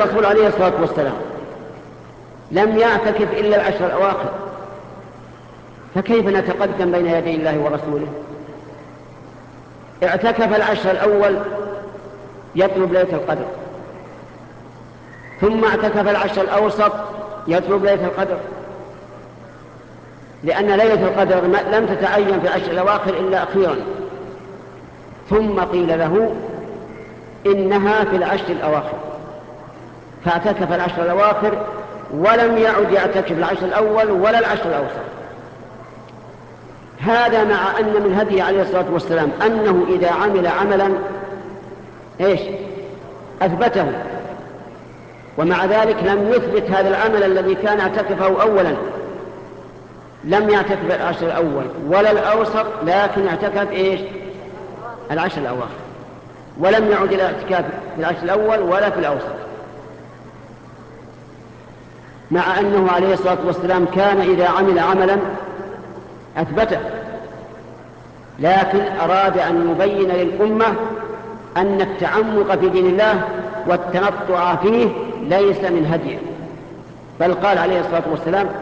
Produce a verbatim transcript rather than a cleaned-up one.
الرسول عليه الصلاة والسلام لم يعتكف إلا العشر الأواخر، فكيف نتقدم بين يدي الله ورسوله؟ اعتكف العشر الأول يطلب ليلة القدر، ثم اعتكف العشر الأوسط يطلب ليلة القدر، لأن ليلة القدر لم تتعين في العشر الأواخر إلا أخيرا، ثم قيل له إنها في العشر الأواخر، فاعتكف العشر الأواخر ولم يعد يعتكف العشر الأول ولا العشر الأوسط. هذا مع أن من هديه عليه الصلاة والسلام أنه إذا عمل عملا إيش أثبته، ومع ذلك لم يثبت هذا العمل الذي كان اعتكفه أولا، لم يعتكف العشر الأول ولا الأوسط، لكن اعتكف إيش العشر الأواخر، ولم يعد إلى اعتكاف في العشر الأول ولا في الأوسط، مع أنه عليه الصلاة والسلام كان إذا عمل عملا أثبته، لكن أراد أن يبين للأمة أن التعمق في دين الله والتنطع فيه ليس من هديه، بل قال عليه الصلاة والسلام